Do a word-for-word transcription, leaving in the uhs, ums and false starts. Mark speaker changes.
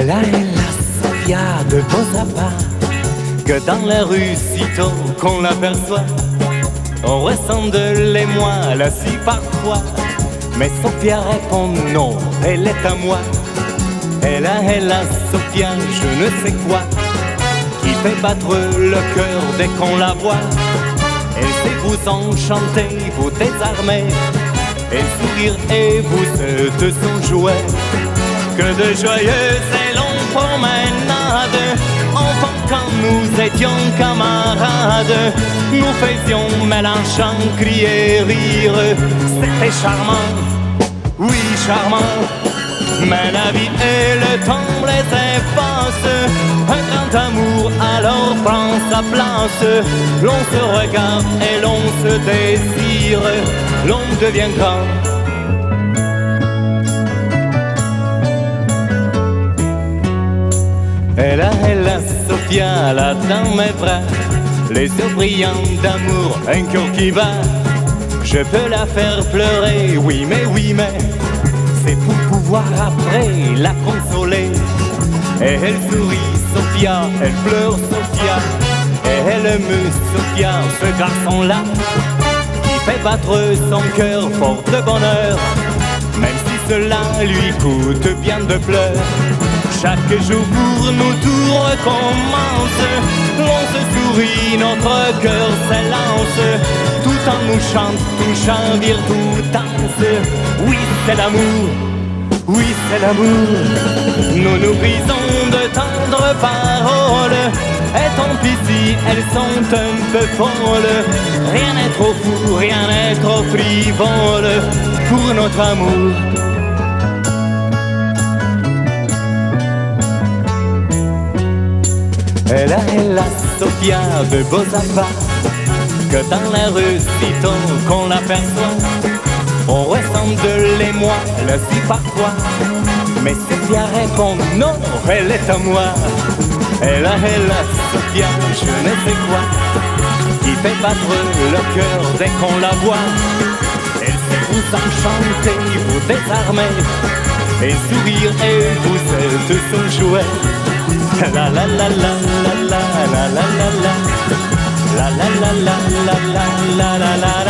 Speaker 1: Elle a la Sofia de beaux apparts, que dans la rue, sitôt qu'on l'aperçoit, on ressent de l'émoi, là si parfois. Mais Sofia répond non, elle est à moi. Elle a, elle a, Sofia, je ne sais quoi, qui fait battre le cœur dès qu'on la voit. Elle sait vous enchanter, vous désarmer, et sourire et vous êtes son jouet. Que de joyeuses et longues promenades, enfants quand nous étions camarades, nous faisions mélangeant, crier, rire. C'était charmant, oui charmant. Mais la vie et le temps les effacent. Un grand amour alors prend sa place. L'on se regarde et l'on se désire. L'on devient grand. Elle a, elle a, Sofia, là dans mes bras, les yeux brillants d'amour, un cœur qui bat. Je peux la faire pleurer, oui mais, oui mais, c'est pour pouvoir après la consoler. Et elle sourit, Sofia, elle pleure, Sofia, et elle aime, Sofia, ce garçon-là, qui fait battre son cœur fort de bonheur, même si cela lui coûte bien de pleurs. Chaque jour pour nous tout recommence. L'on se sourit, notre cœur s'élance. Tout en nous chante, tout chavire, tout danse. Oui, c'est l'amour, oui, c'est l'amour. Nous nous brisons de tendres paroles. Et tant pis si elles sont un peu folles. Rien n'est trop fou, rien n'est trop frivole pour notre amour. Elle a, elle a, Sofia, de beaux apparts, que dans la rue, sitôt qu'on l'aperçoit, on ressent de l'émoi, là si parfois. Mais Sofia répond non, elle est à moi. Elle a, elle a, Sofia, je ne sais quoi, qui fait battre le cœur dès qu'on la voit. Elle sait vous enchanter, vous désarmer, et sourire et vous êtes son jouet. La la la la la la la la la la la la la la la la la la la